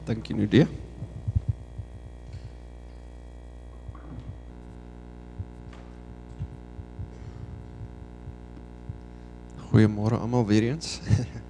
Dankie Nudie. Goeiemôre almal weer eens.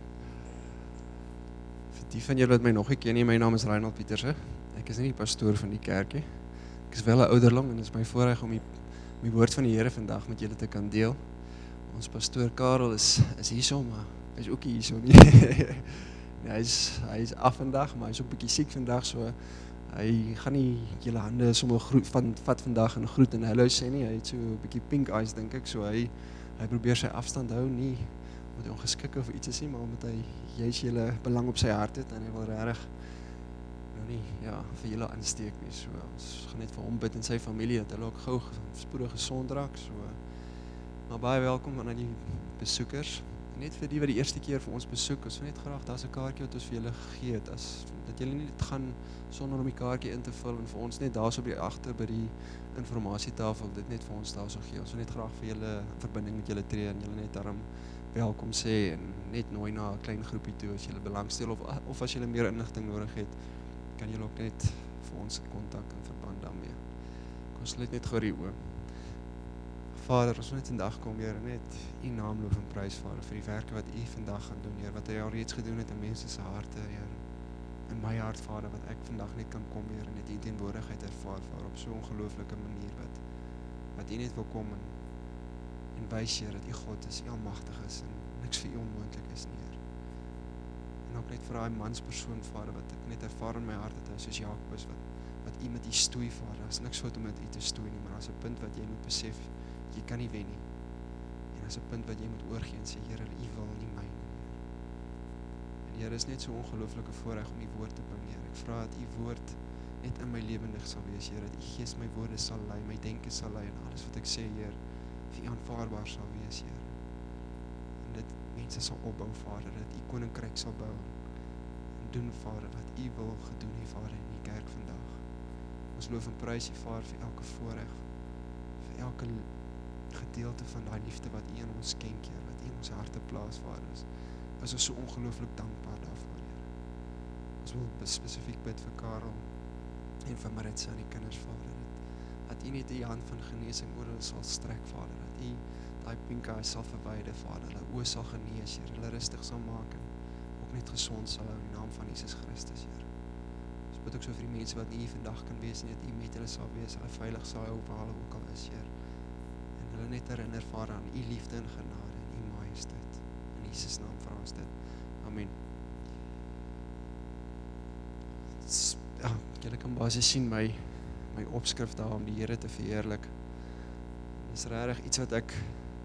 Vir die van julle wat my nog nie ken nie, my naam is Reinald Pieterse. Ek is nie die pastoor van die kerkie. Ek is wel 'n ouderling en dit is my voorreg om die woord van die Here vandag met julle te kan deel. Ons pastoor Karel is hierso, maar hy is ook nie hierso nie. Ja, hy is af vandag, maar hy is ook bietjie siek vandag, so hy gaan nie julle hande sommer vat vandag en groet en hallo sê nie. Hy het so 'n bietjie pink eyes dink ek, so hy probeer sy afstand hou, nie omdat hy ongeskik of iets is nie, maar omdat hy juist julle belang op sy hart het en hy wil regtig nie vir julle aansteek nie. So ons gaan net vir hom bid en sy familie dat hulle ook gou spoedig gesond raak. So maar baie welkom aan die besoekers. Net vir die wat die eerste keer vir ons besoek, ons wil net graag, daar's 'n kaartjie wat ons vir julle gegee het, dat julle nie net gaan sonder om die kaartjie in te vul en vir ons net daarso by agter by die informasietafel dit net vir ons daarso gee. Ons wil net graag vir julle verbinding met julle tree en julle net daarom welkom sê en net nooi na 'n klein groepie toe as julle belangstel of as julle meer inligting nodig het, kan julle ook net vir ons kontak in verband daarmee. Kom ons sluit net gou die oë. Vader, ons wil net vandag kom, Here, net U naam loof en prys, Vader, vir die werke wat U vandag gaan doen, Here, wat hy al reeds gedoen het in mense se harte, Here. In my hart, Vader, wat ek vandag net kan kom, Here, net U teenwoordigheid ervaar, Vader, op so 'n ongelooflike manier wat U net wil kom en wys, Here, dat U God is, U almagtig is en niks vir U onmoontlik is nie, Here. En ook net vir daai manspersoon, Vader, wat ek net ervaar in my hart het, hy soos Jakobus wat U met U stoei, Vader. Daar's niks fout om met U te stoei nie, maar daar's 'n punt wat jy moet besef, jy kan nie wen nie. En daar's 'n punt wat jy moet oorgee en sê, Here, U wil nie my nie. En Here, is net so ongelooflike voorreg om U woord te bring, Here. Ek vra dat U woord net in my lewendig sal wees, Here, dat U Gees my woorde sal lei, my denke sal lei en alles wat ek sê, Heer, vir U aanvaarbaar sal wees, Here. En dit mense sal opbou, Vader, dat U koninkryk sal bou en doen, Vader, wat U wil gedoen het, Vader, in die kerk vandag. Ons loof en prys U, Vader, vir elke voorreg, vir elke gedeelte van daai liefde wat U in ons skenk, Here, wat U in ons harte plaas, Vader, is ons so ongelooflik dankbaar daarvoor, Here. Ons wil spesifiek bid vir Karel en vir Maritza en die kinders, Vader, dat U net die hand van genesing oor hulle sal strek, Vader, dat U daai pink eye sal verwyder, Vader, hulle oë sal genees, Here, hulle rustig sal maak en ook net gesond sal hou in die naam van Jesus Christus, Here. Ons bid ook so vir die mense wat nie hier vandag kan wees nie, dat U met hulle sal wees, hulle veilig sal hou waar hulle ook al is, Here. En hulle net herinner, Vader, aan U liefde en genade en U majesteit. In Jesus naam vra ons dit. Amen. Ja, julle kan basies sien my opskrif daar om die Here te verheerlik. Dis regtig iets wat ek,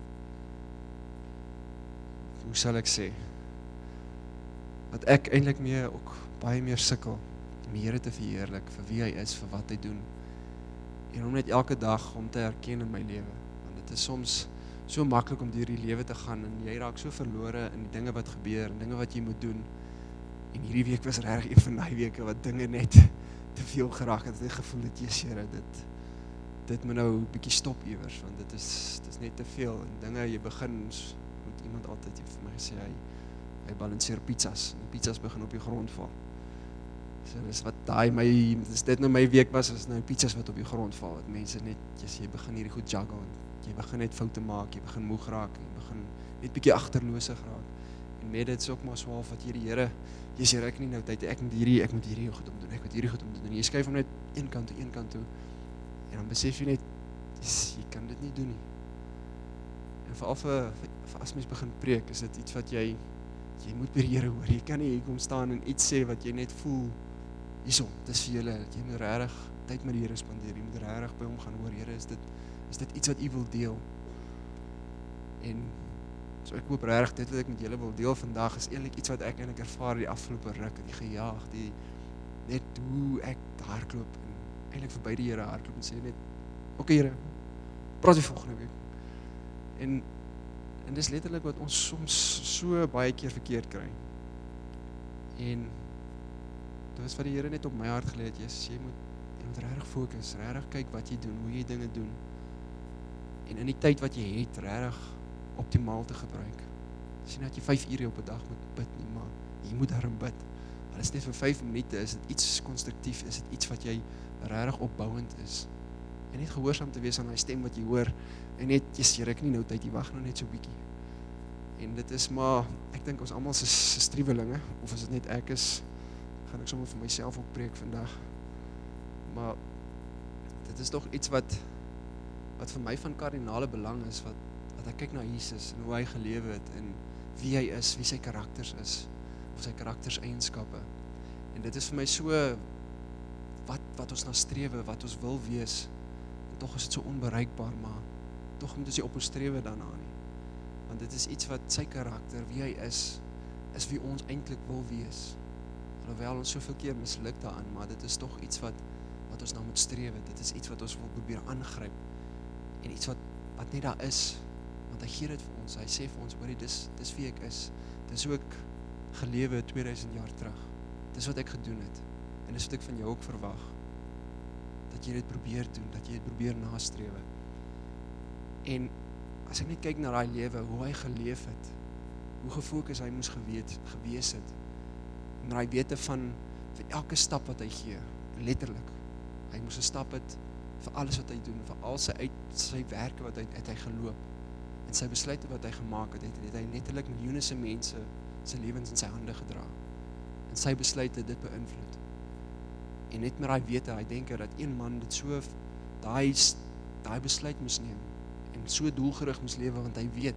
hoe sal ek sê, wat ek eintlik mee ook baie meer sukkel om die Here te verheerlik vir wie hy is, vir wat hy doen. En om net elke dag om te herken in my lewe. Want dit is soms so maklik om deur die lewe te gaan en jy raak so verlore in die dinge wat gebeur en dinge wat jy moet doen. En hierdie week was regtig een van daai weke wat dinge net te veel geraak het. Ek het gevoel dat Here, dit moet nou 'n bietjie stop iewers, want dit is net te veel en dinge jy begin, moet iemand altyd vir my gesê hy balanseer pizzas en pizzas begin op die grond val. So dis wat dit nou my week was, is nou pizzas wat op die grond val. Dat mense net jy begin hierdie goed juggle en jy begin net foute maak, jy begin moeg raak, jy begin net bietjie agterloosig raak. En met dit is ook maar swaar wat jy die Here, jy sê ek nie nou tyd, ek moet hierdie goed om doen, ek moet hierdie goed om doen. En jy skuif hom net een kant toe. En dan besef jy net jy kan dit nie doen nie. En veral vir as mens begin preek, is dit iets wat jy moet by die Here hoor. Jy kan nie hier kom staan en iets sê wat jy net voel hierso, dis vir julle. Jy moet regtig tyd met die Here spandeer. Jy moet regtig by hom gaan hoor, Here, is dit iets wat U wil deel? En so ek hoop regtig dit wat ek met julle wil deel vandag is eintlik iets wat ek eintlik ervaar die afgelope ruk, die gejaag, net hoe ek hardloop en eintlik verby die Here hardloop en sê net, okay Here, praat die volgende week. En dis letterlik wat ons soms so baie keer verkeerd kry. En dit was wat die Here net op my hart gelê het, jy moet regtig fokus, regtig kyk wat jy doen, hoe jy dinge doen. En in die tyd wat jy het, regtig optimaal te gebruik. Sien dat jy 5 ure op 'n dag moet bid nie, maar jy moet daarin bid. Al is net vir 5 minute, is dit iets konstruktief, is dit iets wat jy regtig opbouend is. En net gehoorsaam te wees aan die stem wat jy hoor, en net, Here, ek nie nou tyd, jy wag nou net so bietjie. En dit is maar, ek dink ons almal is struwelinge, of as dit net ek is, gaan ek sommer vir myself ook preek vandag. Maar dit is toch iets wat vir my van kardinale belang is, wat ek kyk na Jesus, en hoe hy gelewe het, en wie hy is, wie sy karakters is, of sy karakterseienskappe. En dit is vir my so, wat ons na strewe, wat ons wil wees, en toch is dit so onbereikbaar, maar toch moet ons nie op ons strewe daarna nie. Want dit is iets wat sy karakter, wie hy is wie ons eintlik wil wees. Alhoewel ons soveel keer misluk daaraan, maar dit is toch iets wat ons nou moet strewe, dit is iets wat ons wil probeer aangryp, en iets wat net daar is, want hy gee dit vir ons, hy sê vir ons, hoorie, dis wie ek is, dis hoe ek gelewe 2000 jaar terug, dis wat ek gedoen het, en dis wat ek van jou ook verwag, dat jy dit probeer doen, dat jy dit probeer nastrewe. En as ek net kyk na daai lewe, hoe hy geleef het, hoe gefokus hy moes gewees het, en daai wete van vir elke stap wat hy gee, letterlik, hy moes 'n stap het vir alles wat hy doen, vir al sy werke wat hy geloop, en sy besluite wat hy gemaak het hy letterlik miljoene se mense sy lewens in sy hande gedra, en sy besluite dit beïnvloed. En net met daai wete, hy dink dat een man dit so, daai besluit moes neem, en so doelgerig moes lewe, want hy weet,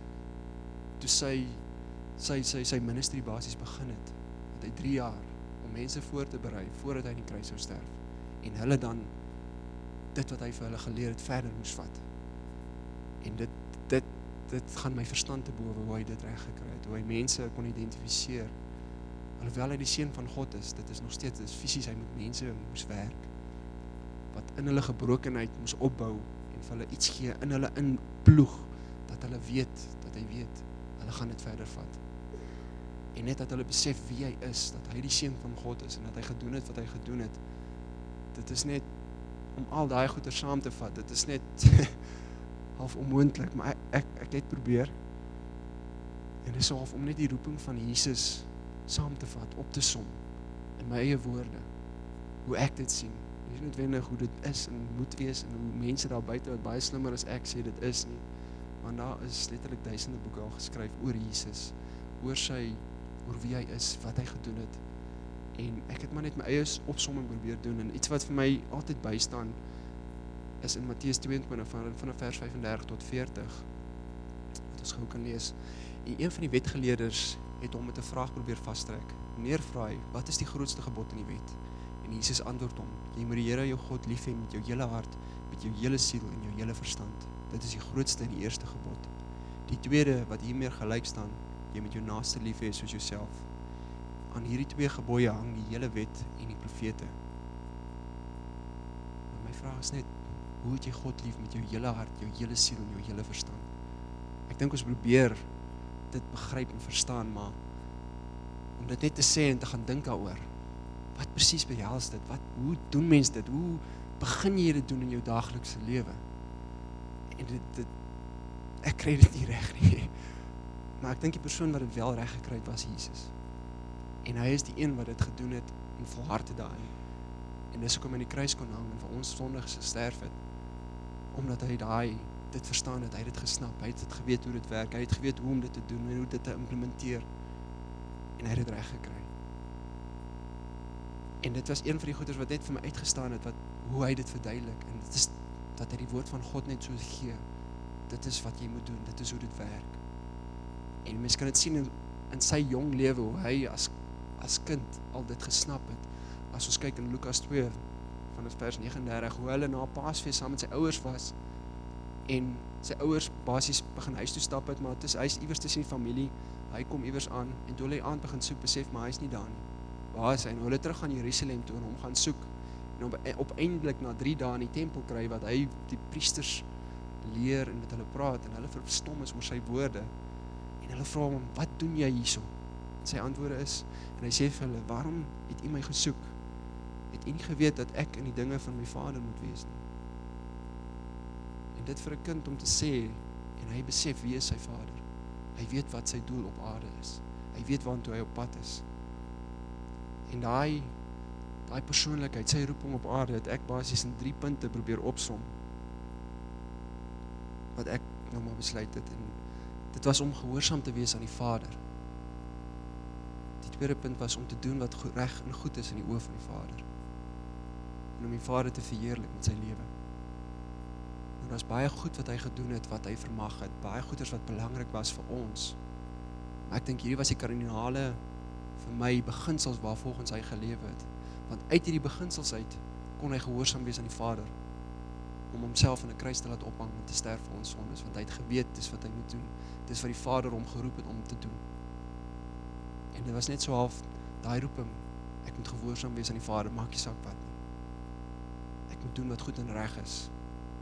toe sy ministry basies begin het, dat hy 3 jaar, om mense voor te berei, voordat hy in die kruis sou sterf, en hulle dan, dit wat hy vir hulle geleer het, verder moes vat. En dit gaan my verstand te bowe, hoe hy dit reg gekry het, hoe hy mense kon identifiseer, alhoewel hy die seun van God is, dit is nog steeds, dit is fisies, hy moet mense moes werk, wat in hulle gebrokenheid moes opbou, en vir hulle iets gee, in hulle inploeg, dat hy weet, hulle gaan dit verder vat. En net dat hulle besef wie hy is, dat hy die seun van God is, en dat hy gedoen het wat hy gedoen het, dit is net, om al daai goeie saam te vat, dit is net half onmoontlik, maar ek het probeer, en dit is half om net die roeping van Jesus saam te vat, op te som, in my eie woorde, hoe ek dit sien, nie noodwendig hoe dit is, en moet wees, en hoe mense daar buiten, wat baie slimmer as ek sê, dit is nie, want daar is letterlik duisende boeke al geskryf oor Jesus, oor wie hy is, wat hy gedoen het, en ek het maar net my eie opsomming probeer doen, en iets wat vir my altyd bystaan, is in Matteus 22, van vers 35 tot 40, wat ons gou kan lees, en een van die wetgeleerders het hom met 'n vraag probeer vastrek. Meneer vra hy, wat is die grootste gebod in die wet? En Jesus antwoord hom, jy moet die Here jou God lief hê met jou hele hart, met jou hele siel en jou hele verstand. Dit is die grootste en die eerste gebod. Die tweede, wat hiermee gelyk staan, jy moet jou naaste lief hê soos jouself. Aan hierdie 2 gebooie hang die hele wet en die profete. Maar my vraag is net, hoe het jy God lief met jou hele hart, jou hele siel en jou hele verstand? Ek dink ons probeer dit begryp en verstaan, maar om dit net te sê en te gaan dink daaroor, wat presies behels dit? Hoe doen mens dit? Hoe begin jy dit doen in jou daaglikse lewe? En ek kry dit nie reg nie. Maar ek dink die persoon wat dit wel reg gekry het, was Jesus. En hy is die een wat dit gedoen het en volhard het daarin. En dis hoekom hy in die kruis kon hang en vir ons sondiges gesterf het. Omdat hy dit verstaan het, hy het dit gesnap, hy het dit geweet hoe dit werk, hy het geweet hoe om dit te doen en hoe dit te implementeer. En hy het dit reg gekry. En dit was een van die goeders wat net vir my uitgestaan het, hoe hy dit verduidelik. En dit is dat hy die woord van God net so gee. Dit is wat jy moet doen, dit is hoe dit werk. En mens kan dit sien in sy jong lewe, hoe hy as kind al dit gesnap het. As ons kyk in Lukas 2, van vers 39, hoe hulle na Paasfees saam met sy ouers was, en sy ouers basies begin huis toe stap het, maar hy is iewers tussen die familie, hy kom iewers aan, en toe hy aand begin soek, besef, maar hy is nie daar nie. Waar is hy? En hulle terug gaan Jerusalem toe, en hom gaan soek, en opeindelik na 3 dae in die tempel kry, wat hy die priesters leer, en met hulle praat, en hulle verstom is oor sy woorde, en hulle vra hom, wat doen jy hierso? En sy antwoorde is, en hy sê vir hulle, waarom het u my gesoek? Het u nie geweet dat ek in die dinge van my vader moet wees nie? En dit vir 'n kind om te sê, en hy besef wie is sy vader. Hy weet wat sy doel op aarde is. Hy weet waartoe hy op pad is. En daai persoonlikheid, sy roeping op aarde, het ek basies in 3 punte probeer opsom. Wat ek nou maar besluit het. En dit was om gehoorsaam te wees aan die Vader. Die tweede punt was om te doen wat reg en goed is in die oë van die Vader. En om die Vader te verheerlik met sy lewe. En daar's baie goed wat hy gedoen het, wat hy vermag het, baie goeders wat belangrik was vir ons. Maar ek dink hierdie was die kardinale vir my beginsels waarvolgens hy gelewe het. Want uit hierdie beginsels uit kon hy gehoorsaam wees aan die Vader om homself aan 'n kruis te laat ophang en te sterf vir ons sondes, want hy het geweet dis wat hy moet doen. Dis wat die Vader hom geroep het om te doen. En dit was net so half daai roeping, ek moet gehoorsaam wees aan die Vader, maak nie saak wat nie. Ek moet doen wat goed en reg is.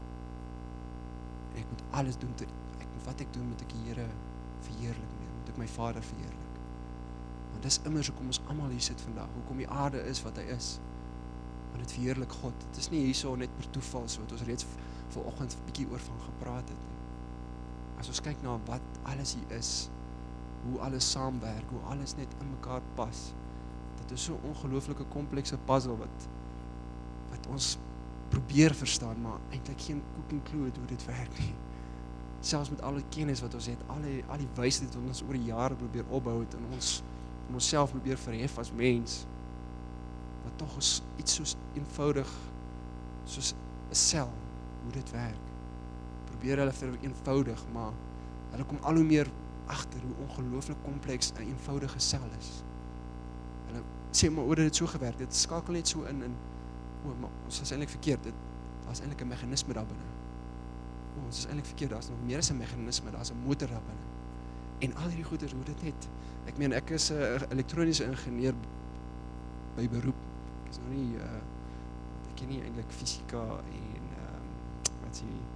En ek moet alles doen, wat ek doen moet ek die Here verheerlik mee, moet ek my Vader verheerlik. Want dis immers hoekom ons almal hier sit vandag, hoekom die aarde is wat hy is. Want dit verheerlik God. Dit is nie hierso net per toeval so wat ons reeds vanoggend 'n bietjie oor van gepraat het nie. As ons kyk na wat alles hier is, hoe alles saamwerk, hoe alles net in mekaar pas. Dit is so 'n ongelooflike komplekse puzzle wat ons probeer verstaan, maar eintlik geen koek en kloe het hoe dit werk nie. Selfs met al die kennis wat ons het, al die wysheid wat ons oor die jare probeer opbou het en onsself probeer verhef as mens, wat tog is iets soos eenvoudig soos 'n sel, hoe dit werk. Probeer hulle vereenvoudig, maar hulle kom al hoe meer agter hoe ongelooflik kompleks 'n eenvoudige sel is. Hulle sê maar oor dit so gewerk, dit skakel net so in maar ons is eintlik verkeerd, daar's eintlik 'n meganisme daar binne. Ons is eintlik verkeerd, daar's nog meer as 'n meganisme, daar's 'n motor daar binne. En al hierdie goeders, hoe dit net, ek meen, ek is 'n elektroniese ingenieur by beroep. Ek is nog nie, ek ken nie eintlik fisika en, wat sê jy,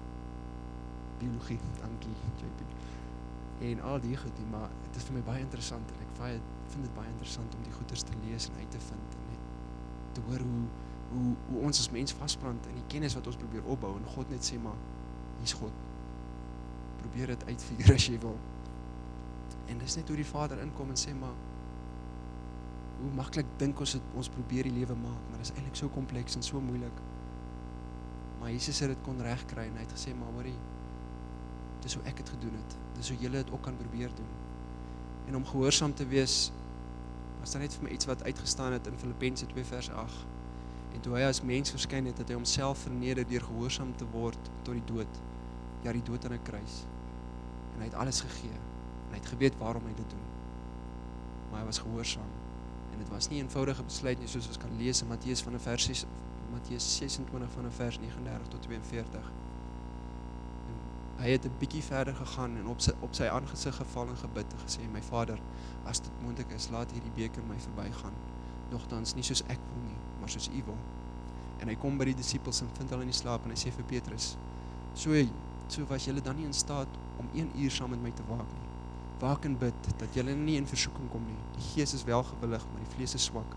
biologie, dankie, JP. En al die goed, maar het is vir my baie interessant, en ek vind dit baie interessant om die goeders te lees en uit te vind, en net te hoor hoe ons as mens vasbrand in die kennis wat ons probeer opbou, en God net sê maar, hier's God. Probeer dit uitfigure as jy wil. En dis net hoe die Vader inkom en sê maar, hoe maklik dink ons probeer die lewe maak, maar dis eintlik so kompleks en so moeilik. Maar Jesus het dit kon regkry en hy het gesê, maar hoorie, dis hoe ek het gedoen het. Dis hoe julle het ook kan probeer doen. En om gehoorsaam te wees, was daar net vir my iets wat uitgestaan het in Filippense 2 vers 8. En toe hy as mens verskyn het, het hy homself verneder deur gehoorsaam te word tot die dood. Ja, die dood aan 'n kruis. En hy het alles gegee. En hy het geweet waarom hy dit doen. Maar hy was gehoorsaam. En dit was nie 'n eenvoudige besluit nie, soos ons kan lees in Matteus 26 van 'n vers 39 tot 42. En hy het 'n bietjie verder gegaan en op sy aangesig geval en gebid en gesê, my Vader, as dit moontlik is, laat hierdie beker my verbygaan. Nogtans nie soos ek wil nie, maar soos U wil. En hy kom by die disippels en vind hulle in die slaap en hy sê vir Petrus, so was julle dan nie in staat om 1 uur saam met my te waak nie. Waak en bid, dat julle nie in versoeking kom nie. Die gees is wel gewillig, maar die vlees is swak.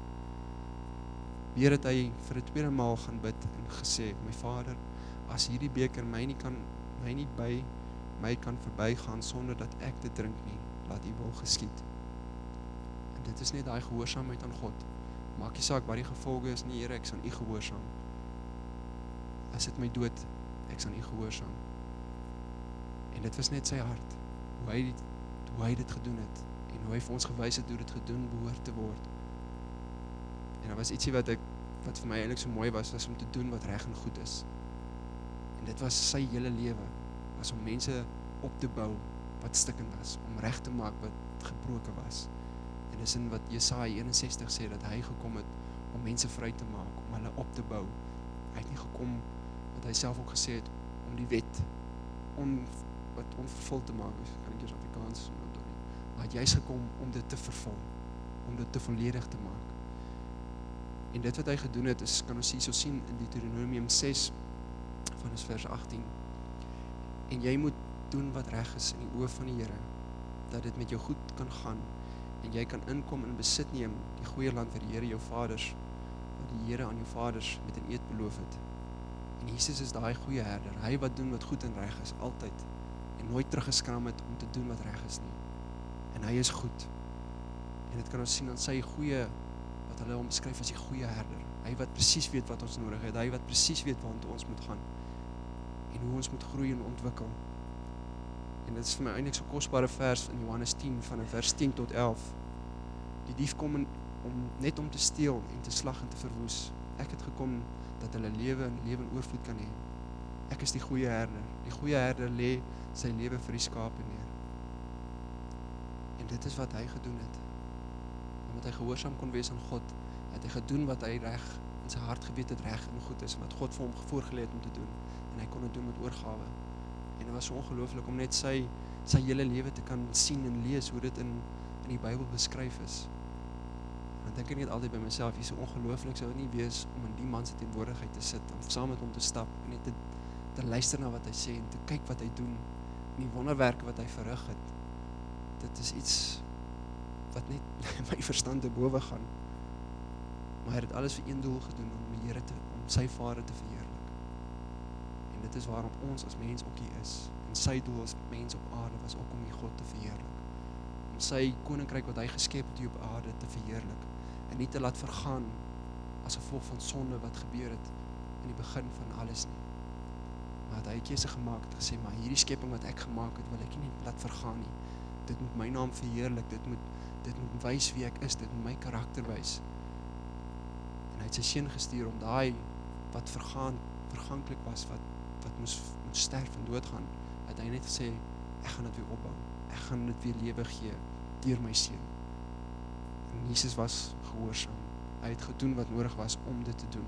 Weer het hy vir 'n tweede maal gaan bid en gesê, my Vader, as hierdie beker my nie by my kan verbygaan sonder dat ek dit drink nie, laat U wil geskied. En dit is net daai gehoorsaamheid aan God. Maak nie saak wat die gevolge is nie, Here, ek is aan U gehoorsaam. As dit my dood, ek is aan U gehoorsaam. En dit was net sy hart, hoe hy dit gedoen het, en hoe hy vir ons gewys het hoe dit gedoen behoort te word. En daar was ietsie wat vir my eintlik so mooi was om te doen wat reg en goed is. En dit was sy hele lewe, was om mense op te bou wat stikkend was, om reg te maak wat gebroken was. En dis in wat Jesaja 61 sê, dat hy gekom het om mense vry te maak, om hulle op te bou. Hy het nie gekom, wat hy self ook gesê het, om die wet wat onvervuld te maak, kan ek eers Afrikaans, maar hy het juist gekom om dit te vervul, om dit te volledig te maak. En dit wat hy gedoen het, is, kan ons hier so sien in Deuteronomium 6, van vers 18. En jy moet doen wat reg is in die oë van die Here, dat dit met jou goed kan gaan, en jy kan inkom en besit neem die goeie land wat die Here aan jou vaders met 'n eed beloof het. En Jesus is daai goeie herder, hy wat doen wat goed en reg is, altyd, en nooit teruggeskram het om te doen wat reg is nie. En hy is goed. En dit kan ons sien aan sy goeie, hulle hom beskryf as die goeie herder. Hy wat presies weet wat ons nodig het, hy wat presies weet waartoe ons moet gaan en hoe ons moet groei en ontwikkel. En dit is vir my eintlik so 'n kosbare vers in Johannes 10 van vers 10 tot 11. Die dief kom net om te steel en te slag en te verwoes. Ek het gekom dat hulle lewe en lewe in oorvloed kan hê. Ek is die goeie herder. Die goeie herder lê sy lewe vir die skape neer. En dit is wat hy gedoen het. Omdat hy gehoorsaam kon wees aan God, het hy gedoen wat hy reg in sy hart geweet het reg en goed is, wat God vir hom voorgelê het om te doen. En hy kon dit doen met oorgawe. En dit was so ongelooflik om net sy hele lewe te kan sien en lees hoe dit in die Bybel beskryf is. En dan dink ek net altyd by myself, hier so ongelooflik sou dit nie wees om in die man se teenwoordigheid te sit, om saam met hom te stap en net te luister na wat hy sê en te kyk wat hy doen en die wonderwerke wat hy verrig het. Dit is iets wat net my verstand te bowe gaan. Maar hy het alles vir een doel gedoen, om sy Vader te verheerlik. En dit is waarom ons as mens ook hier is. En sy doel as mens op aarde was ook om die God te verheerlik. Om sy koninkryk wat hy geskep het hier op aarde te verheerlik. En nie te laat vergaan as gevolg van sonde wat gebeur het in die begin van alles nie. Maar het hy 'n keuse gemaak en gesê, maar hierdie skepping wat ek gemaak het, wil ek nie laat vergaan nie. Dit moet my naam verheerlik, dit moet wys wie ek is, dit moet my karakter wys. En hy het sy seun gestuur om daai wat verganklik was, wat moes sterf en doodgaan, het hy net gesê, ek gaan dit weer opbou, ek gaan dit weer lewe gee, deur my seun. En Jesus was gehoorsaam, hy het gedoen wat nodig was om dit te doen.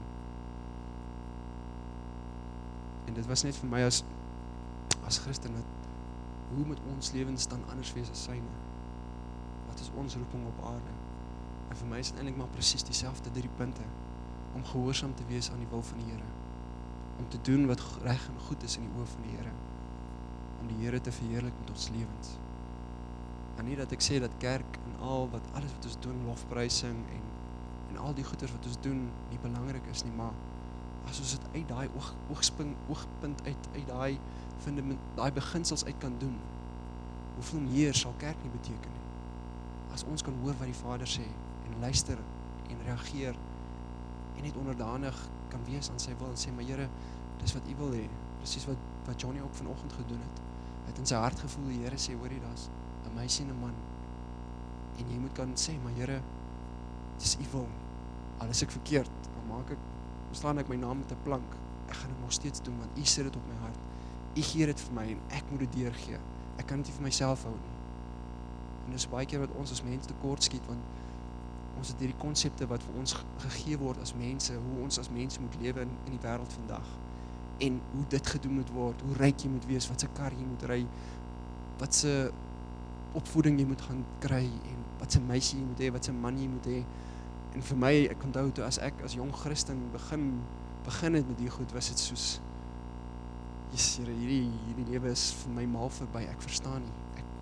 En dit was net vir my as Christen, hoe moet ons lewens dan anders wees as syne? Wat is ons roeping op aarde? En vir my is dit eintlik maar presies dieselfde 3 punte, om gehoorsaam te wees aan die wil van die Here, om te doen wat reg en goed is in die oë van die Here, om die Here te verheerlik met ons lewens. En nie dat ek sê dat kerk en alles wat ons doen, lofprysing en al die goeders wat ons doen, nie belangrik is nie, maar as ons dit uit daai oogpunt uit daai fundament, daai beginsels uit kan doen, hoeveel meer sal kerk nie beteken nie. As ons kan hoor wat die Vader sê, en luister, en reageer, en net onderdanig kan wees aan sy wil, en sê, maar Here, dis wat U wil hê, presies wat Johnny ook vanoggend gedoen het. Hy het in sy hart gevoel, die Here sê, hoor jy, daar's 'n meisie en 'n man, en jy moet kan sê, maar Here, dis U wil, al is ek verkeerd, dan slaan ek my naam met 'n plank, ek gaan dit nog steeds doen, want U sit dit op my hart, U gee dit vir my, en ek moet dit deurgee, ek kan dit nie vir myself hou nie. En dis baie keer wat ons as mens tekort skiet, want ons het hierdie konsepte wat vir ons gegee word as mense, hoe ons as mense moet lewe in die wêreld vandag, en hoe dit gedoen moet word, hoe ryk jy moet wees, wat se kar jy moet ry, wat se opvoeding jy moet gaan kry, en wat se meisie jy moet hê, wat se man jy moet hê. En vir my, ek onthou toe as ek as jong Christen begin het met die goed, was dit soos, Jesus, Here, hierdie lewe is vir my mal verby, ek verstaan nie.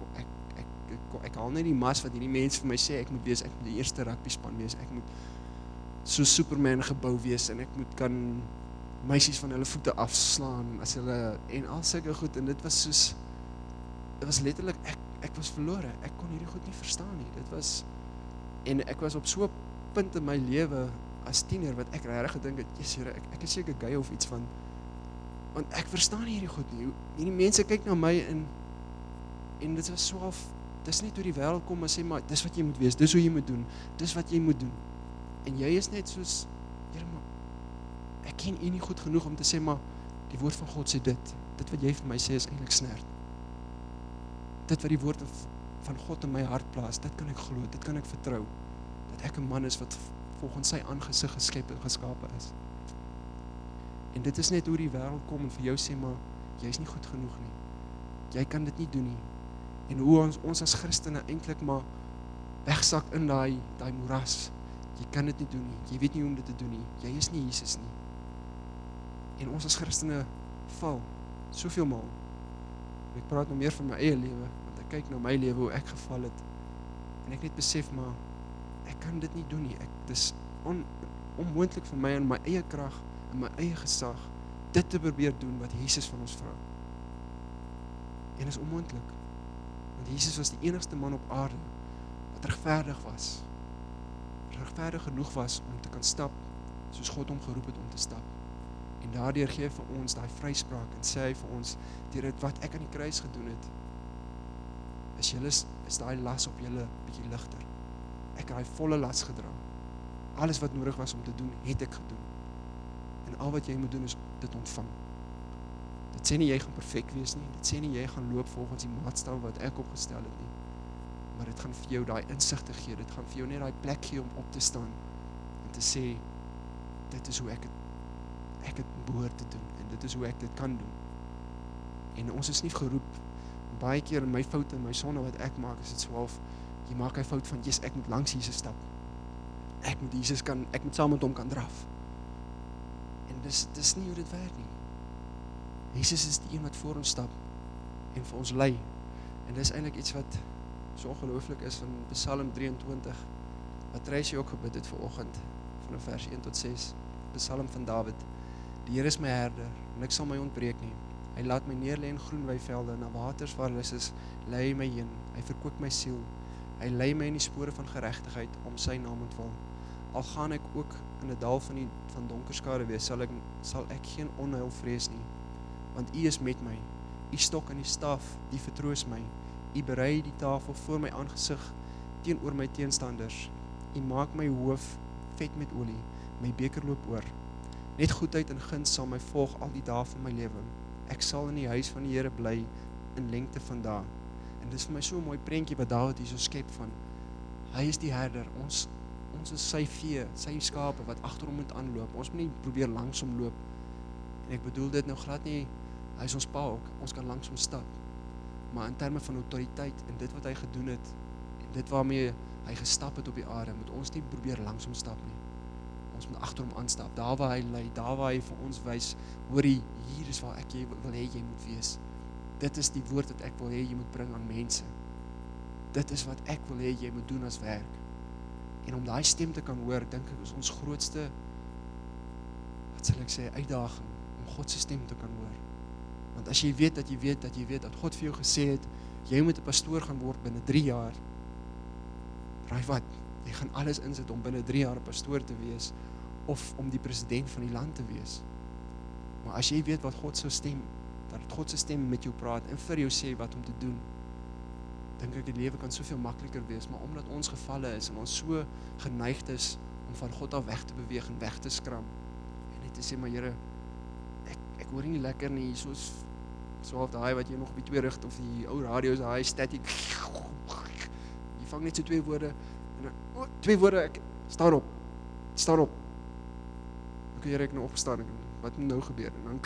Ek haal net die mas wat hierdie mense vir my sê, ek moet wees, ek moet die eerste rugbyspan wees, ek moet so Superman gebou wees, en ek moet kan meisies van hulle voete afslaan, as hulle, en al sulke goed, en dit was letterlik, ek was verlore, ek kon hierdie goed nie verstaan nie, en ek was op so 'n punt in my lewe, as tiener, wat ek regtig gedink het, Jesus, Here, ek is seker gay of iets want ek verstaan hierdie goed nie, hierdie mense kyk na my, en dit was so dis net hoe die wêreld kom en sê, maar dis wat jy moet wees, dis hoe jy moet doen, dis wat jy moet doen. En jy is net soos, Here, maar ek ken U nie goed genoeg om te sê, maar die woord van God sê dit wat jy vir my sê is eintlik snert. Dit wat die woord van God in my hart plaas, dit kan ek glo, dit kan ek vertrou, dat ek 'n man is wat volgens sy aangesig geskape is. En dit is net hoe die wêreld kom en vir jou sê, maar jy is nie goed genoeg nie. Jy kan dit nie doen nie. En hoe ons as Christene eintlik maar wegsak in daai moeras. Jy kan dit nie doen nie. Jy weet nie hoe om dit te doen nie. Jy is nie Jesus nie. En ons as Christene val soveel maal. Ek praat nou meer van my eie lewe, want ek kyk na my lewe hoe ek geval het. En ek net besef maar ek kan dit nie doen nie. Dis onmoontlik vir my in my eie krag, in my eie gesag dit te probeer doen wat Jesus van ons vra. En is onmoontlik. Want Jesus was die enigste man op aarde wat regverdig was. regverdig genoeg was om te kan stap, soos God hom geroep het om te stap. En daardeur gee hy vir ons daai vryspraak en sê hy vir ons, deur dit wat ek aan die kruis gedoen het, is daai las op julle bietjie ligter. Ek het daai volle las gedra. Alles wat nodig was om te doen, het ek gedoen. En al wat jy moet doen is dit ontvang. Dit sê nie jy gaan perfek wees nie, dit sê nie jy gaan loop volgens die maatstaf wat ek opgestel het nie. Maar dit gaan vir jou daai insig te gee, dit gaan vir jou net daai plek gee om op te staan en te sê, dit is hoe ek het behoort te doen en dit is hoe ek dit kan doen. En ons is nie geroep, baie keer in my foute en my sonde wat ek maak, is dit so half, jy maak hy fout van, ek moet langs Jesus stap. Ek moet saam met hom kan draf. En dis nie hoe dit werk nie. Jesus is die een wat voor ons stap en vir ons lei. En dis eintlik iets wat so ongelooflik is van Psalm 23, wat Tracy ook gebid het vanoggend, van vers 1 tot 6, Psalm van Dawid. Die Here is my herder, niks sal my ontbreek nie. Hy laat my neerlê in groen weivelde, na waters waar lus is, lei hy my heen. Hy verkoop my siel. Hy lei my in die spore van geregtigheid om sy naam ontwil. Al gaan ek ook in 'n dal van donker skare wees, sal ek geen onheil vrees nie. Want U is met my. U stok en die staf, die vertroos my. U berei die tafel voor my aangesig teenoor my teenstanders. U maak my hoof vet met olie, my beker loop oor. Net goedheid en guns sal my volg al die dae van my lewe. Ek sal in die huis van die Here bly in lengte van dae. En dit is vir my so 'n mooi prentjie wat Dawid hier so skep van, hy is die herder, ons is sy vee, sy skape wat agter hom moet aanloop. Ons moet nie probeer langs hom loop. En ek bedoel dit nou glad nie, hy is ons pa ook, ons kan langs hom stap. Maar in terme van autoriteit en dit wat hy gedoen het, en dit waarmee hy gestap het op die aarde, moet ons nie probeer langs hom stap nie. Ons moet agter hom aanstap, daar waar hy lei, daar waar hy vir ons wys, hoorie, hier is waar ek wil hê jy moet wees. Dit is die woord wat ek wil hê jy moet bring aan mense. Dit is wat ek wil hê jy moet doen as werk. En om daai stem te kan hoor, dink ek is ons grootste, wat sal ek sê, uitdaging, om God se stem te kan hoor. Want as jy weet dat God vir jou gesê het, jy moet 'n pastoor gaan word binne 3 jaar, raai wat, jy gaan alles insit om binne 3 jaar 'n pastoor te wees, of om die president van die land te wees. Maar as jy weet wat God se stem met jou praat, en vir jou sê wat om te doen, dink ek die lewe kan soveel makliker wees, maar omdat ons gevalle is, en ons so geneigd is, om van God af weg te beweeg, en weg te skram, en net te sê, maar Here, ek hoor nie lekker nie, soos daai wat jy nog op die 2 rigting, of die ou radio's, daai static, jy vang net so 2 woorde, en dan, 2 woorde, staan op, ok Here, ek nou opgestaan, wat moet nou gebeur, en dan,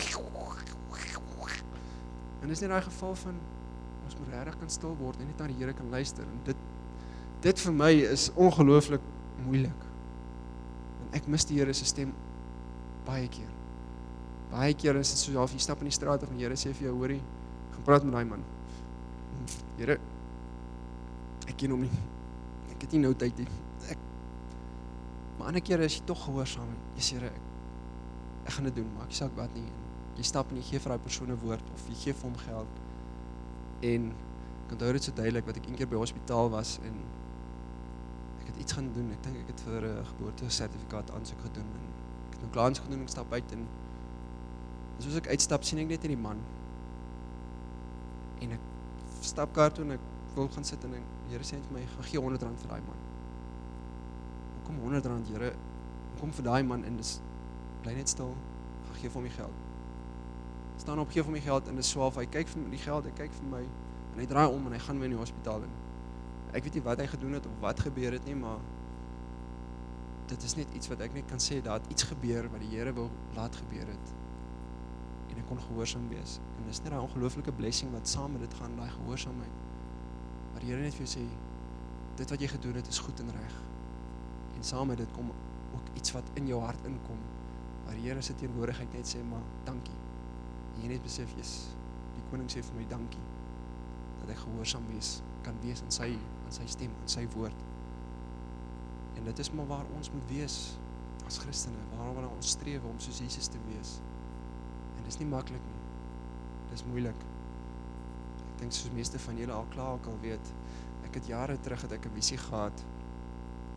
en dis net daai geval van, ons moet regtig kan stil word, en net na die Here kan luister, en dit vir my is ongelooflik moeilik, en ek mis die Here se stem, baie keer is dit so, of jy stap in die straat, of die Here sê vir jou, hoorie, gaan praat met daai man, Here, ek ken hom nie, ek het nie nou tyd nie, maar ander keer is jy toch gehoorsaam, Here, ek gaan dit doen, maak jy saak wat nie, jy stap en jy gee vir daai persoon 'n woord, of jy gee vir hom geld, en ek onthou dit so duidelik, wat ek een keer by hospitaal was, en ek het iets gaan doen, ek dink ek het vir 'n geboortesertifikaat aansoek gedoen, en ek het nou klaar aansoek gedoen, ek stap uit, en soos ek uitstap, sien ek net in die man, en ek stap kar toe, en ek wil gaan sit, en die Here sê vir my, gaan gee R100 vir daai man. Hoekom R100, Here, hoekom vir daai man, en dis, bly net stil, gaan gee vir hom die geld. Staan op, gee vir hom die geld, en dis so half, hy kyk vir die geld, hy kyk vir my, en hy draai om, en hy gaan weer in die hospitaal in. Ek weet nie wat hy gedoen het, of wat gebeur het nie, maar dit is net iets wat ek net kan sê, dat iets gebeur, wat die Here wil laat gebeur het, en ek kon gehoorsaam wees, en dis net 'n ongelooflike blessing, wat saam met dit gaan, daai gehoorsaamheid, waar die Here net vir jou sê, dit wat jy gedoen het, is goed en reg, en saam met dit kom ook iets wat in jou hart inkom, waar die Here se teenwoordigheid net sê, maar dankie, en jy net besef, die koning sê vir my dankie, dat ek gehoorsaam kan wees aan sy stem, aan sy woord, en dit is maar waar ons moet wees, as Christene, waar ons streef om soos Jesus te wees, en dit is nie maklik nie, dit is moeilik, ek dink soos meeste van julle al klaar ook al weet, ek het jare terug, het ek 'n visie gehad,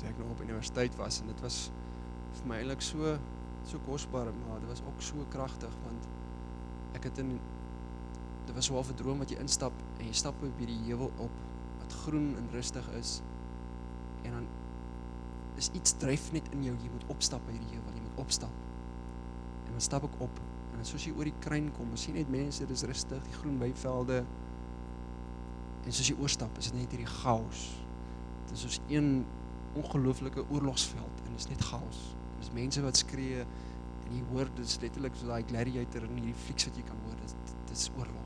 toe ek nog op universiteit was, en dit was vir my eintlik so kosbaar, maar dit was ook so kragtig, want ek het dit was so 'n droom wat jy instap, en jy stap by die heuwel op, wat groen en rustig is, en dan is iets dryf net in jou, jy moet opstap by die heuwel, jy moet opstap, en dan stap ek op, en soos jy oor die kruin kom, jy sien net mense, dit is rustig, die groen weivelde, en soos jy oorstap, is dit net hierdie chaos, dit is soos een ongelooflike oorlogsveld, en dit is net chaos, dit is mense wat skree, en jy hoor, dit is letterlik so die gladiator in hierdie flieks wat jy kan hoor, dit is oorlog,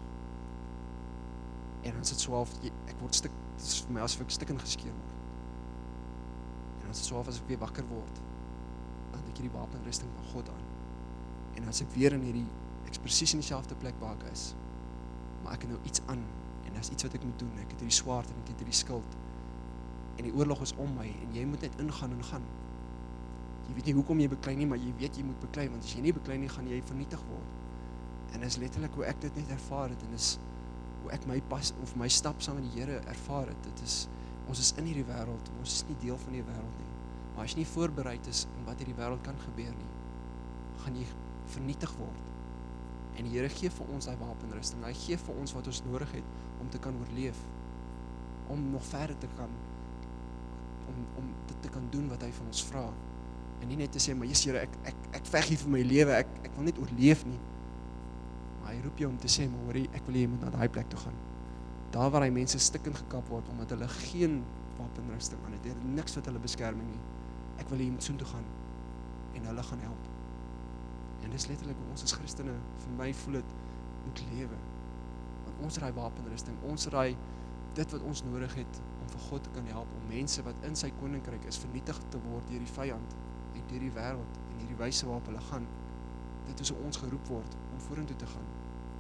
en dan is dit so ek word dit is vir my asof ek stikken geskeer word, en dan is dit so as ek weer wakker word, dan het ek hierdie wapenrusting van God aan, en as ek weer in hierdie, ek is presies in dieselfde plek waar ek is, maar ek het nou iets aan, en dat is iets wat ek moet doen, ek het hierdie swaard, en ek het hierdie skild, en die oorlog is om my, en jy moet net ingaan en gaan, jy weet nie hoekom jy beklei nie, maar jy weet jy moet beklei, want as jy nie beklei nie, gaan jy vernietig word, en dit is letterlik hoe ek dit net ervaar het, en dit is hoe ek my stap saam met die Here ervaar het, ons is in hierdie wêreld, ons is nie deel van die wêreld nie, maar as jy nie voorbereid is in wat hierdie wêreld kan gebeur nie, gaan jy vernietig word, en die Here gee vir ons die wapenrusting, hy gee vir ons wat ons nodig het, om te kan oorleef, om nog verder te kan, om dit te kan doen wat hy van ons vra, en nie net te sê, maar yes Here, ek veg hier vir my lewe, ek wil net oorleef nie, maar hy roep jou om te sê, maar hoorie, ek wil jy moet na die plek toe gaan, daar waar hy mense stikken gekap word, omdat hulle geen wapenrusting aan het, hy het niks wat hulle beskerming nie, ek wil jy moet soen toe gaan, en hulle gaan help, en dis letterlik hoe ons as Christene, vir my voel het, moet lewe, want ons het die wapenrusting, ons het dit wat ons nodig het, om vir God te kan help, om mense wat in sy koninkryk is, vernietig te word deur die vyand, en deur die wêreld, en hierdie wyse waarop hulle gaan, dit is hoe ons geroep word, om vorentoe te gaan.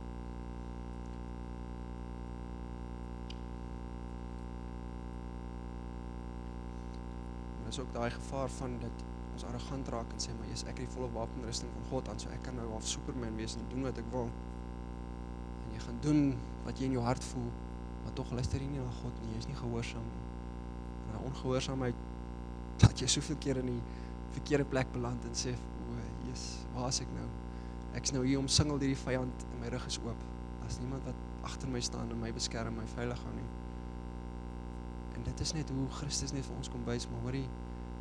Maar is ook daai gevaar van dat ons arrogant raak en sê, maar yes, ek het die volle wapenrusting van God aan, so ek kan nou half Superman wees en doen wat ek wil. En jy gaan doen wat jy in jou hart voel, maar toch luister jy nie na God nie, jy is nie gehoorsaam nie. En die ongehoorsaamheid, dat jy soveel keer in die verkeerde plek beland en sê, Jesus, waar is ek nou? Ek is nou hier omsingel deur die vyand en my rug is oop. Daar is niemand wat agter my staan en my beskerm, my veilig hou nie. En dit is net hoe Christus net vir ons kom wys, maar hoorie,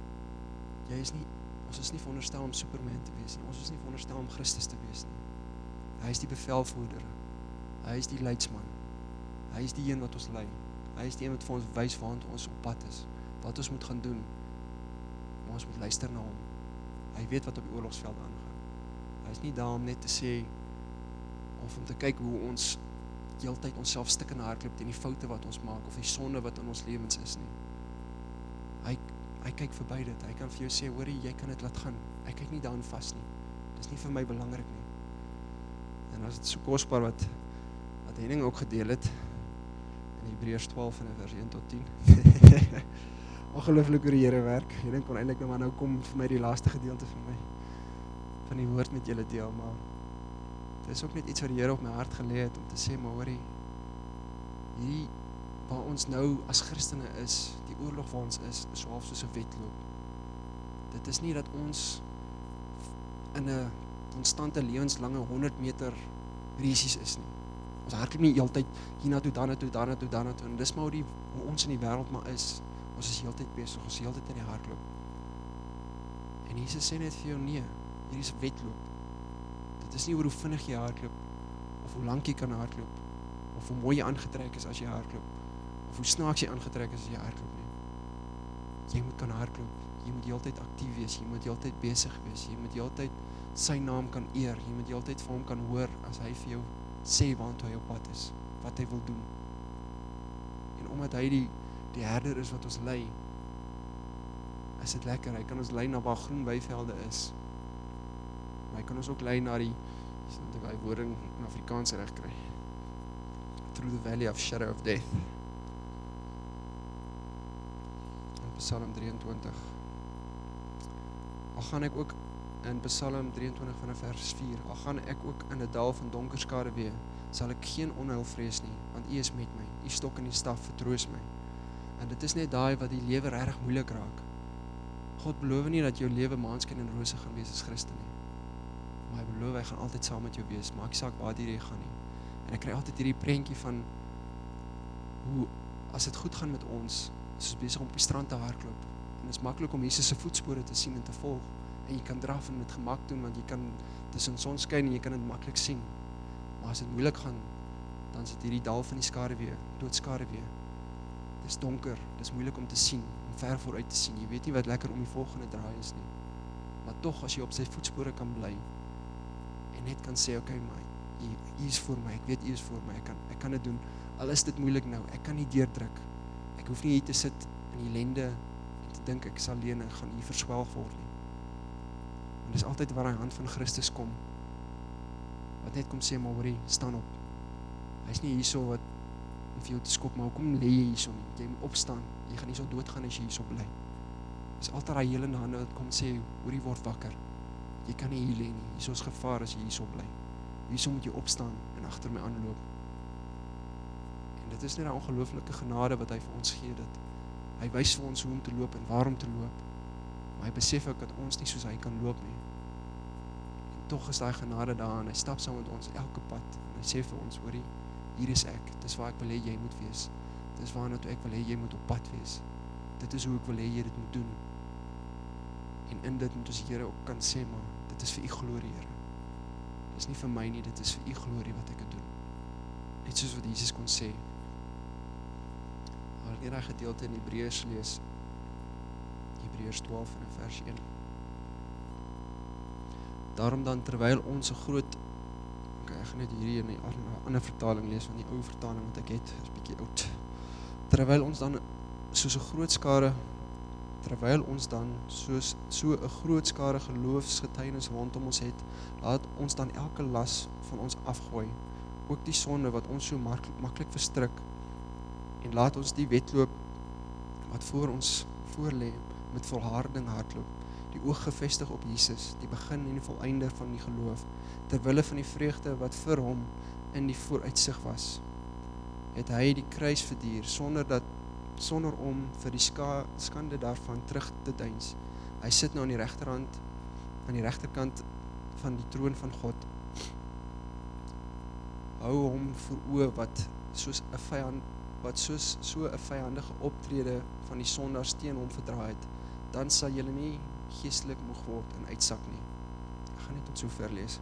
ons is nie veronderstel om Superman te wees nie, ons is nie veronderstel om Christus te wees nie. Hy is die bevelvoerder, hy is die leidsman, hy is die een wat ons lei, hy is die een wat vir ons wys waar ons op pad is, wat ons moet gaan doen, maar ons moet luister na hom. Hy weet wat op die oorlogsveld aangaan. Hy is nie daar om net te sê, of om te kyk hoe ons heeltyd onsself stik in hardloop teen die foute wat ons maak, of die sonde wat in ons lewens is nie. Hy kyk verby dit, hy kan vir jou sê, hoorie, jy kan dit laat gaan, hy kyk nie daarin vas nie, dit is nie vir my belangrik nie. En as dit so kosbaar wat Henning ook gedeel het, in Hebreërs 12 en vers 1 tot 10, ongelooflik hoe die Here werk, Henning kon eintlik nou kom vir my die laaste gedeelte van die woord met julle deel, maar dit is ook net iets wat die Here op my hart gelê het, om te sê, maar hoorie, hierdie, waar ons nou as Christene is, die oorlog waar ons is so half soos 'n wedloop. Dit is nie dat ons in 'n konstante lewenslange 100 meter resies is nie. Ons hardloop nie heeltyd hiernatoe, daarnatoe, en dis maar hoe ons in die wêreld maar is. Ons is heeltyd besig, ons is heeltyd in die hardloop. En Jesus sê net vir jou, nee, hier is 'n wedloop. Dit is nie oor hoe vinnig jy hardloop, of hoe lank jy kan hardloop, of hoe mooi jy aangetrek is as jy hardloop, of hoe snaaks jy aangetrek is as jy hardloop nie. Jy moet kan hardloop, jy moet heeltyd aktief wees, jy moet heeltyd besig wees, jy moet heeltyd sy naam kan eer, jy moet heeltyd vir hom kan hoor, as hy vir jou sê waartoe hy op pad is, wat hy wil doen. En omdat hy die herder is wat ons lei, is dit lekker, hy kan ons lei na waar groen weivelde is, maar hy kan ons ook lei na die, dat ek die woording in Afrikaans reg kry, through the valley of shadow of death, in Psalm 23, al gaan ek ook in Psalm 23 van vers 4, al gaan ek ook in 'n dal van donker skare wee, sal ek geen onheil vrees nie, want U is met my, U stok en die staf vertroos my. En dit is net daai wat die lewe regtig moeilik raak. God beloof nie dat jou lewe maanskyn en rose gaan wees as Christen nie. Maar hy beloof, hy gaan altyd saam met jou wees, maak nie saak waar jy gaan nie. En ek kry altyd hierdie prentjie van hoe, as dit goed gaan met ons, is ons besig om op die strand te hardloop. En het is maklik om Jesus se voetspore te sien en te volg. En jy kan draf en dit gemak doen, want jy kan tussen sonskyn en jy kan dit maklik sien. Maar as dit moeilik gaan, dan is dit hierdie dal van die skaduwee, doodskaduwee. Dit is donker, dit is moeilik om te sien, om ver vooruit te sien. Jy weet nie wat lekker om die volgende draai is nie. Maar tog, as jy op sy voetspore kan bly, en net kan sê, okay, maar U is voor my, ek weet U is voor my, ek kan dit doen, al is dit moeilik nou, ek kan nie deurdruk. Ek hoef nie hier te sit in die ellende en te dink ek is alleen en gaan hier verswelg word nie. Want dis altyd waar die hand van Christus kom, wat net kom sê, maar hoorie, staan op. Hy is nie hierso wat om vir jou te skop, maar hoekom lê jy hierso nie? Jy moet opstaan, jy gaan hierso doodgaan as jy hierso bly. Dis altyd daai helende hande wat kom sê, hoorie, word wakker. Jy kan nie hier lê nie, hierso is gevaar as jy hierso bly. Hierso moet jy opstaan en agter my aanloop. En dit is net 'n ongelooflike genade wat hy vir ons gee, dat hy wys vir ons hoe om te loop en waar om te loop. Maar hy besef ook dat ons nie soos hy kan loop nie. En tog is daai genade daar en hy stap saam met ons elke pad. En hy sê vir ons, hoorie, hier is ek, dis waar ek wil hê jy moet wees. Dis waarna toe ek wil hê jy moet op pad wees. Dit is hoe ek wil hê jy dit moet doen. En in dit moet ons Here ook kan sê, maar dit is vir U glorie, Here. Dit is nie vir my nie, dit is vir U glorie wat ek het doen. Net soos wat Jesus kon sê. Al ek net daai gedeelte in Hebreërs lees, Hebreërs 12 en vers 1. Daarom dan, terwyl ons 'n groot, ek gaan net hierdie in die ander vertaling lees, want die ou vertaling wat ek het, is bietjie oud. Terwyl ons dan soos 'n groot skare geloofsgetuienis rondom ons het, laat ons dan elke las van ons afgooi, ook die sonde wat ons so maklik verstrik, en laat ons die wedloop wat voor ons voorlê met volharding hardloop, die oog gefestig op Jesus, die begin en die volëinder van die geloof, terwille van die vreugde wat vir hom in die vooruitsig was, het hy die kruis verduur, sonder om vir die skande daarvan terug te deins. Hy sit nou aan die regterkant van die troon van God. Hou hom voor oë wat soos 'n vyandige optrede van die sondaars teen hom verdraai het, dan sal julle nie geestelik moeg word en uitsak nie. Ek gaan net tot sover lees.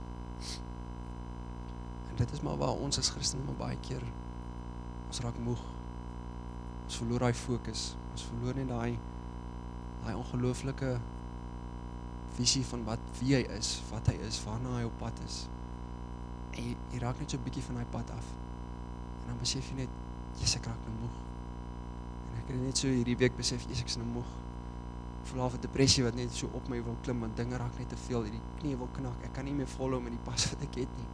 En dit is maar waar ons as Christene maar baie keer, ons raak moeg. Ons verloor daai fokus. Ons verloor net daai ongelooflike visie van wie hy is, wat hy is, waarna hy op pad is. En jy raak net so 'n bietjie van daai pad af. En dan besef jy net, Jesus, ek raak nou moeg. En ek het net so hierdie week besef, Jesus, ek is nou moeg. Ek voel half 'n depressie wat net so op my wil klim, want dinge raak net te veel, hierdie knie wil knak, ek kan nie meer volhou met die pas wat ek het nie.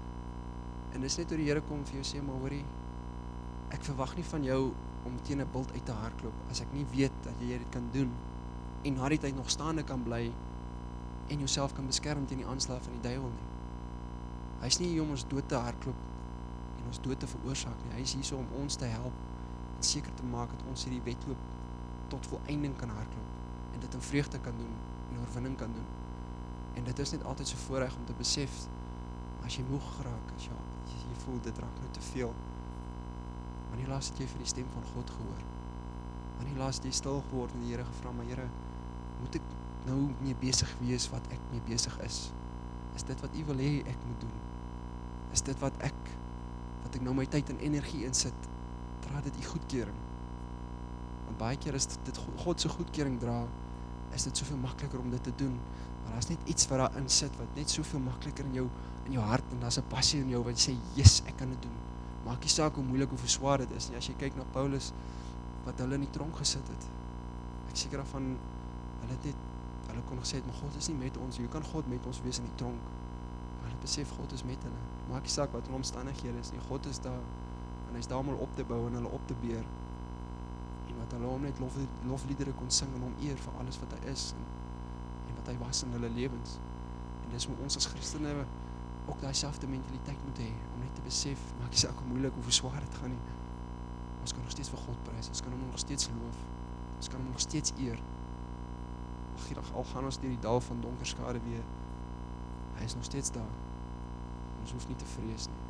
En dis net hoe die Here kom vir jou sê, maar hoorie, ek verwag nie van jou om teen 'n bult uit te hardloop, as ek nie weet dat jy dit kan doen, en na die tyd nog staande kan bly, en jouself kan beskerm teen die aanslag van die duiwel nie. Hy is nie hier om ons dood te hardloop, en ons dood te veroorsaak nie, hy is hier so om ons te help, en seker te maak dat ons hierdie wedloop tot volëinding kan hardloop, en dit in vreugde kan doen, en oorwinning kan doen. En dit is net altyd so voorreg om te besef, as jy moeg geraak, as jy voel, dit raak nou te veel, wanneer laas het jy vir die stem van God gehoor? Wanneer laas het jy stil geword en die Here gevra, maar Here, moet ek nou mee besig wees wat ek mee besig is? Is dit wat U wil hê ek moet doen? Is dit wat ek nou my tyd en energie insit, dra dit U goedkeuring? Want baie keer as dit God se goedkeuring dra, is dit soveel makliker om dit te doen, maar daar is net iets wat daar in sit, wat net soveel makliker in jou hart, en daar is 'n passie in jou, wat jy sê, yes, ek kan dit doen. Maak nie saak hoe moeilik of hoe swaar dit is nie. As jy kyk na Paulus, wat hulle in die tronk gesit het, ek seker daarvan, hulle kon gesê het, maar God is nie met ons, hoe kan God met ons wees in die tronk? Maar hulle besef, God is met hulle. Maak nie saak wat hulle omstandighede is nie, God is daar, en hy is daar om hulle op te bou en hulle op te beer, en wat hulle om net lofliedere kon sing en hom eer vir alles wat hy is, en wat hy was in hulle lewens. En dis hoe ons as Christene ook daai selfde mentaliteit moet hê, om net te besef, maak nie saak hoe moeilik of hoe swaar dit gaan nie, ons kan nog steeds vir God prys, ons kan hom nog steeds loof, ons kan hom nog steeds eer. al gaan ons deur die dal van donker skade weer, hy is nog steeds daar. Ons hoef nie te vrees nie.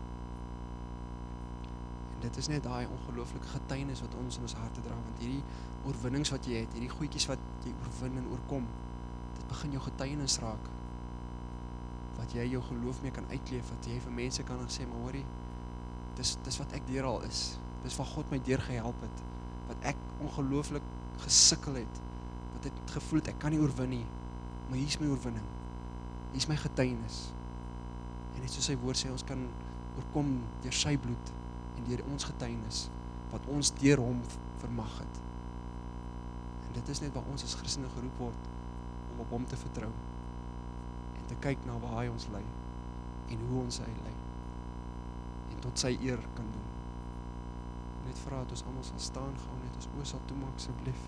En dit is net daai ongelooflike getuienis wat ons in ons harte dra, want hierdie oorwinnings wat jy het, hierdie goedjies wat jy oorwin en oorkom, dit begin jou getuienis raak, wat jy jou geloof mee kan uitleef, wat jy vir mense kan sê, maar hoorie, dis wat ek deur al is, dis wat God my deur gehelp het, wat ek ongelooflik gesukkel het, wat ek gevoel het, ek kan nie oorwin nie, maar hier is my oorwinning, hier is my getuienis, en net soos sy woord sê, ons kan oorkom deur sy bloed, en deur ons getuienis, wat ons deur hom vermag het. En dit is net waar ons as Christene geroep word, om op hom te vertrou, en te kyk na waar hy ons lei, en hoe ons hy lei, en tot sy eer kan doen. Net vra dat ons almal sal staan, gou net ons oë sal toemaak asseblief.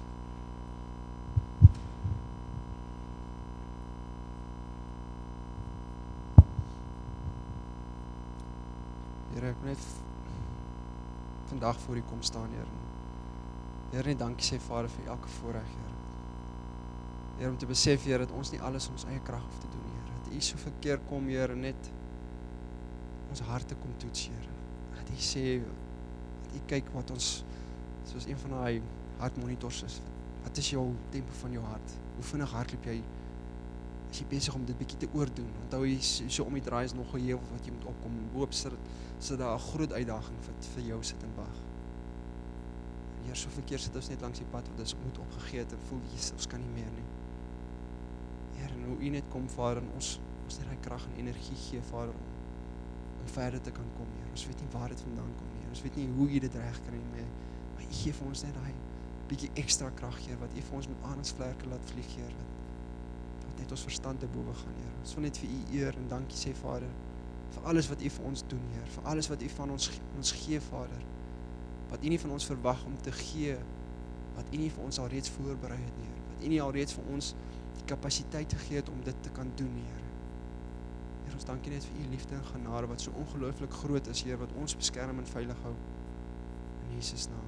Here, ek net vandag voor U kom staan, Here. Here, net dankie sê Vader vir elke voorreg, Here. Here, om te besef, Here, dat ons nie alles in ons eie krag hoef te doen, Here. Dat U soveel keer kom, Here, net ons harte kom toets, Here. Dat U sê, dat U kyk wat ons, soos een van daai hartmonitors is, wat is jou tempo van jou hart? Hoe vinnig hardloop jy? Is jy besig om dit bietjie te oordoen? Onthou jy so om die draai is nog 'n heuwel wat jy moet opkom. Boop sit daar 'n groot uitdaging vir jou sit en wag. Hier soveel keer sit ons net langs die pad wat ons moet opgegee het en voel ons kan nie meer nie. Here, en hoe U net kom, Vader, en ons net daai krag en energie gee, Vader, om verder te kan kom, Here. Ons weet nie waar dit vandaan kom nie. Ons weet nie hoe U dit reg kry nie, maar U gee vir ons net daai bietjie ekstra krag, Here, wat U vir ons met arensvlerke laat vlieg, Here. Wat net ons verstand te bowe gaan, Here. Ons wil net vir U eer en dankie sê, Vader, vir alles wat U vir ons doen, Heer, vir alles wat U van ons gee, Vader, wat U nie van ons verwag om te gee, wat U nie vir ons al reeds voorberei het, Heer, wat U nie al reeds vir ons die kapasiteit gegee het om dit te kan doen, Heer. Heer, ons dankie net vir U liefde en genade, wat so ongelooflik groot is, Heer, wat ons beskerm en veilig hou, in Jesus naam,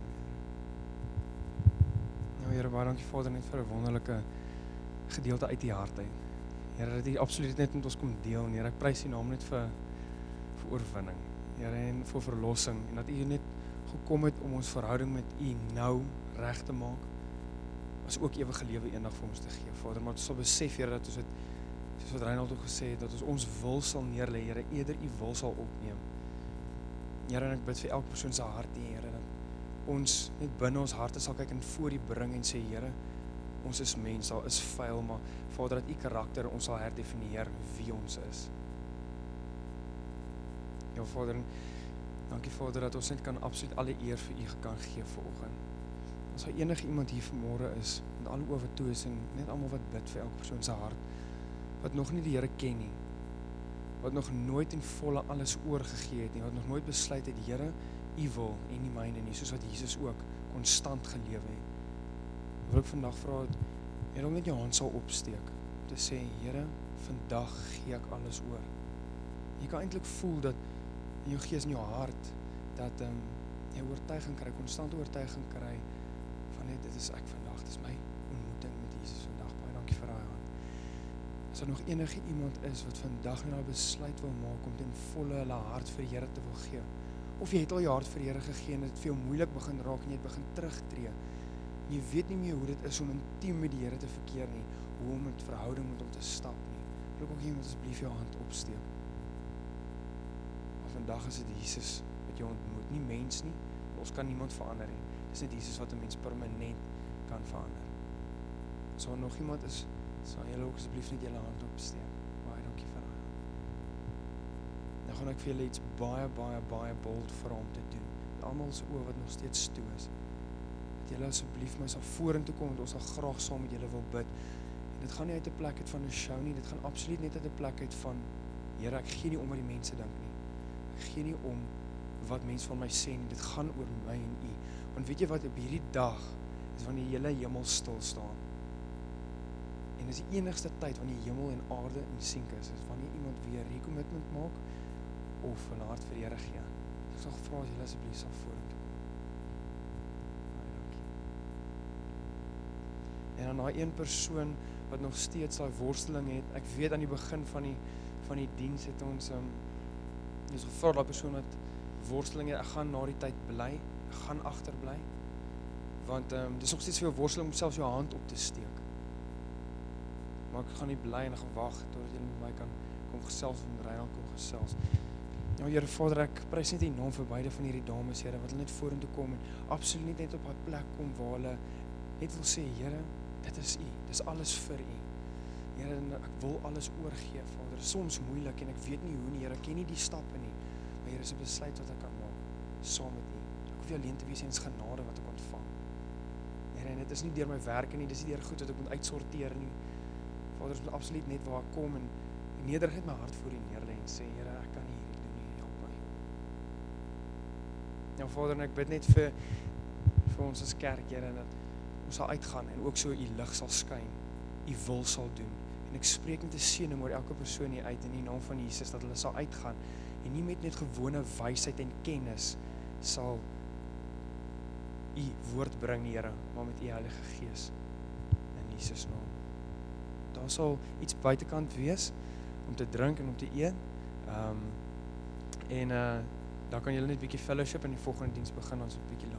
Heer. Ja, Here, baie dankie, Vader, net vir 'n wonderlike gedeelte uit die hart uit. Here, dat U absoluut net met ons kom deel, en Here, ek prys U naam net vir oorwinning, Here, en vir verlossing, en dat U net gekom het om ons verhouding met U nou reg te maak, as ook ewige lewe eendag vir ons te gee, Vader, maar ons sal besef, Here, dat ons het, soos wat Reinhold ook gesê het, dat ons wil sal neerlê, Here, eerder U wil sal opneem. Here, en ek bid vir elke persoon se hart, Here, dat ons net binne ons harte sal kyk en voor U bring en sê, Here, ons is mens, daar is vuil, maar Vader, dat U karakter ons sal herdefinieer wie ons is. Ja, Vader, dankie, Vader, dat ons net kan absoluut alle eer vir U kan gee vanoggend. As daar enige iemand hier vanmôre is, en alle oë toe is, en net almal wat bid vir elke persoon se hart, wat nog nie die Here ken nie, wat nog nooit en volle alles oorgegee het nie, wat nog nooit besluit het, Here, U wil en nie myne nie, soos wat Jesus ook konstant geleef het. Wil ek vandag vra, Here, om net jou hand sal opsteek, om te sê, Here, vandag gee ek alles oor. Jy kan eintlik voel dat in jou gees en jou hart, dat jy oortuiging kry, konstante oortuiging kry, van net, dit is ek vandag, dit is my ontmoeting met Jesus vandag, baie dankie vir daai hand. As daar nog enige iemand is, wat vandag nou 'n besluit wil maak, om ten volle hulle hart vir die Here te wil gee, of jy het al jou hart vir die Here gegee, en dit vir jou moeilik begin raak, en jy het begin terugtree, en jy weet nie meer hoe dit is om intiem met die Here te verkeer nie, hoe om met verhouding met hom te stap nie, wil ek ook iemand asseblief jou hand opsteek. Maar vandag is dit Jesus wat jou ontmoet, nie mens nie, ons kan niemand verander nie, dis net Jesus wat 'n mens permanent kan verander. As daar nog iemand is, sal julle ook asseblief net julle hand opsteek. Baie dankie vir daai. Nou gaan ek vir julle iets baie bold vra om te doen. Almal se oë wat nog steeds toe is. Dat julle asseblief my sal vorentoe kom, want ons sal graag saam met julle wil bid. En dit gaan nie uit 'n plek uit van 'n show nie, dit gaan absoluut net uit 'n plek uit van, Here, ek gee nie om wat die mense dink nie. Ek gee nie om wat mense van my sê nie, dit gaan oor my en U. Want weet jy wat, op hierdie dag is wanneer die hele hemel stil staan. En dis die enigste tyd wanneer die hemel en aarde in sync is wanneer iemand weer recommitment maak of hulle hart vir die Here gee. Ek sal vra as julle asseblief sal vorentoe kom. Baie dankie. En dan daai een persoon wat nog steeds daai worsteling het. Ek weet aan die begin van die diens het ons dis gevra daai persoon wat worsteling het, ek gaan na die tyd bly, ek gaan agterbly. Want dis nog steeds vir jou worsteling om selfs jou hand op te steek. Maar ek gaan nie bly en ek gaan wag totdat jy met my kan kom gesels of met Reinhard kom gesels. Ja, Here Vader, ek prys net U naam vir beide van hierdie dames, Here, wat hulle net vorentoe kom en absoluut net op 'n plek kom waar hulle net wil sê, Here, dit is U, dis alles vir U. Here, en ek wil alles oorgee, Vader. Dit is soms moeilik en ek weet nie hoe nie, Here, ek ken nie die stappe nie. Maar Here, is 'n besluit wat ek kan maak saam met U. Ek hoef nie alleen te wees nie, dit is genade wat ek ontvang. Here, en dit is nie deur my werke nie, dis nie deur goed wat ek moet uitsorteer nie. Vader, dit is absoluut net waar ek kom en nederig net my hart voor U neerlê en sê, Here, ek kan nie hierdie doen nie, help my. Ja, Vader, en ek bid net vir ons as kerk, Here, en dat ons sal uitgaan en ook so U lig sal skyn, U wil sal doen. En ek spreek met 'n seëning oor elke persoon hier uit in die naam van Jesus, dat hulle sal uitgaan en nie met net gewone wysheid en kennis sal U woord bring, Here, maar met U Heilige Gees in Jesus naam. Daar sal iets buitekant wees om te drink en om te eet. Dan kan julle net 'n bietjie fellowship en die volgende diens begin ons 'n bietjie